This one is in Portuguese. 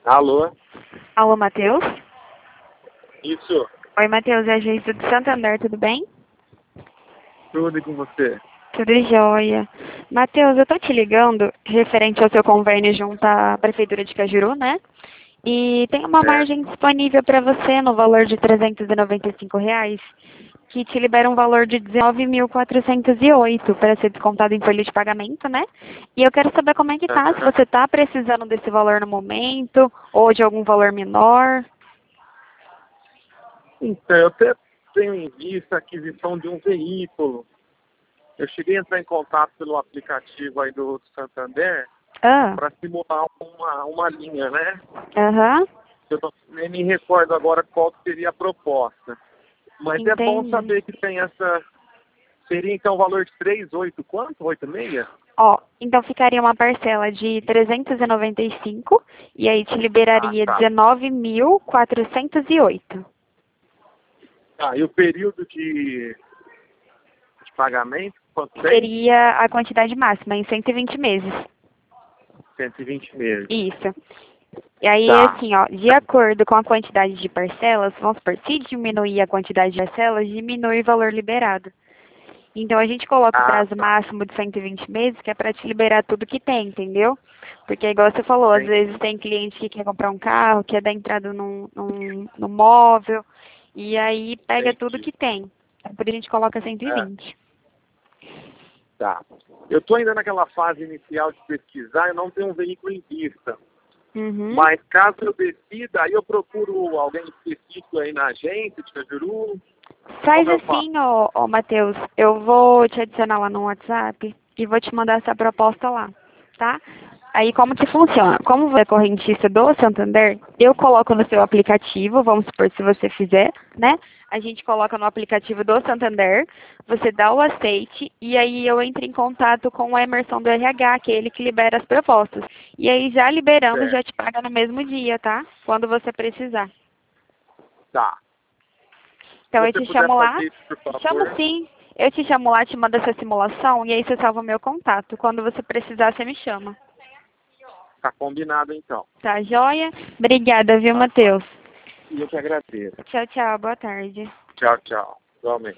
Alô? Alô, Matheus? Isso, Oi, Matheus, é a Geisa do Santander, tudo bem? tudo com você. Tudo jóia. Matheus, eu tô te ligando referente ao seu convênio junto à Prefeitura de Cajuru, né? E tem uma É. margem disponível para você no valor de R$ 395, que te libera um valor de 19.408 para ser descontado em folha de pagamento, né? E eu quero saber como é que tá, se Aham. você tá precisando desse valor no momento, ou de algum valor menor. Então, eu até tenho em vista a aquisição de um veículo. Eu cheguei a entrar em contato pelo aplicativo aí do Santander Ah, para simular uma linha, né? aham, Eu nem me recordo agora qual que seria a proposta. Mas é bom entendi. saber que tem essa... Seria então o valor de 3,8 quanto? 8,6? Ó, então ficaria uma parcela de 395 e aí te Ah, liberaria tá. 19.408. Ah, e o período de pagamento, quanto tem? Seria a quantidade máxima, em 120 meses. 120 meses. Isso. E aí, Tá. assim, ó, de acordo com a quantidade de parcelas, vamos supor, se diminuir a quantidade de parcelas, diminui o valor liberado. Então, a gente coloca o Ah, prazo tá. máximo de 120 meses, que é para te liberar tudo que tem, entendeu? Porque, igual você falou, às Entendi. vezes tem cliente que quer comprar um carro, quer dar entrada num móvel, e aí pega tudo Entendi. que tem. Então, por isso a gente coloca É, 120. tá. Eu estou ainda naquela fase inicial de pesquisar, eu não tenho um veículo em vista. Uhum. Mas caso eu decida, aí eu procuro alguém específico aí na agência de Cajuru. Faz Como eu faço? assim, ô Matheus, eu vou te adicionar lá no WhatsApp e vou te mandar essa proposta lá, tá? Aí como que funciona? Como você é correntista do Santander, eu coloco no seu aplicativo, vamos supor se você fizer, né? A gente coloca no aplicativo do Santander, você dá o aceite e aí eu entro em contato com o Emerson do RH, que é ele que libera as propostas. E aí já liberando, É, já te paga no mesmo dia, tá? Quando você precisar. tá. Se Então eu você te puder chamo lá, fazer isso, por te chamo favor, sim. Eu te chamo lá, te mando essa simulação e aí você salva o meu contato. Quando você precisar, você me chama. tá combinado então. Tá joia? Obrigada, viu, Tá, tá. Matheus? E eu que agradeço. Tchau, tchau. Boa tarde. Tchau, tchau. Igualmente.